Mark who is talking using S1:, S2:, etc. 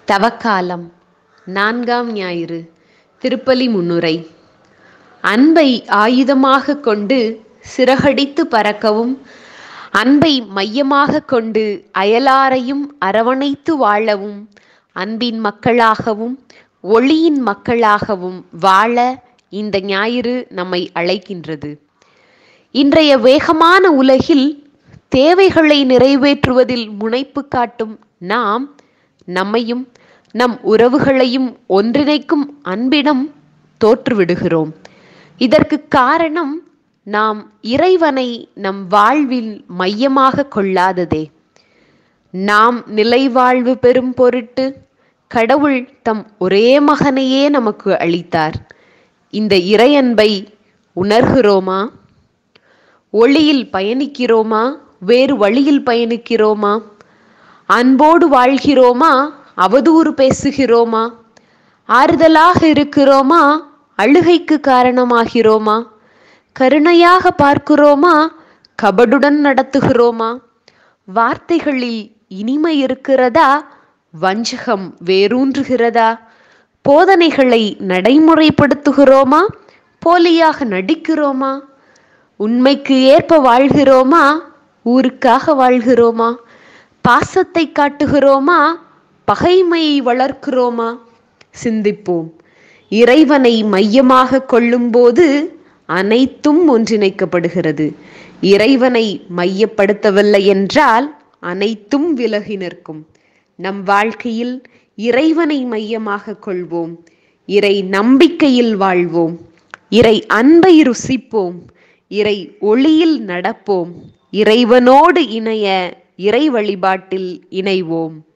S1: தவக்காலம் 4ஆம் ஞாயிறு. திருப்பலி முன்னுரை. அன்பை ஆயுதமாக கொண்டு சிறகடித்து பறக்கவும், அன்பை மையமாக கொண்டு அயலாரையும் அரவணைத்து வாழவும், அன்பின் மக்களாகவும் ஒளியின் மக்களாகவும் வாழ இந்த ஞாயிறு நம்மை அழைக்கின்றது. இன்றைய வேகமான உலகில் தேவைகளை நிறைவேற்றுவதில் முனைப்பு காட்டும் நாம் நம்மையும் நம் உறவுகளையும் ஒன்றிணைக்கும் அன்பிடம் தோற்றுவிடுகிறோம். இதற்கு காரணம் நாம் இறைவனை நம் வாழ்வில் மையமாக கொள்ளாததே. நாம் நிலைவாழ்வு பெறும் பொருட்டு கடவுள் தம் ஒரே மகனையே நமக்கு அளித்தார். இந்த இறையன்பை உணர்கிறோமா? ஒளியில் பயணிக்கிறோமா? வேறு வழியில் பயணிக்கிறோமா? அன்போடு வாழ்கிறோமா? அவதூறு பேசுகிறோமா? ஆறுதலாக இருக்கிறோமா? அழுகைக்கு காரணமாகிறோமா? கருணையாக பார்க்கிறோமா? கபடுடன் நடத்துகிறோமா? வார்த்தைகளில் இனிமை இருக்கிறதா? வஞ்சகம் வேரூன்றுகிறதா? போதனைகளை நடைமுறைப்படுத்துகிறோமா? போலியாக நடிக்கிறோமா? உண்மைக்கு ஏற்ப வாழ்கிறோமா? ஊருக்காக வாழ்கிறோமா? பாசத்தை காட்டுகிறோமா? பகைமையை வளர்க்கிறோமா? சிந்திப்போம். இறைவனை மையமாக கொள்ளும்போது அனைத்தும் ஒன்றிணைக்கப்படுகிறது. இறைவனை மையப்படுத்தவில்லை என்றால் அனைத்தும் விலகி நிற்கும். நம் வாழ்க்கையில் இறைவனை மையமாக கொள்வோம். இறை நம்பிக்கையில் வாழ்வோம். இறை அன்பை ருசிப்போம். இறை ஒளியில் நடப்போம். இறைவனோடு இணைய இறை வழிபாட்டில் இணைவோம்.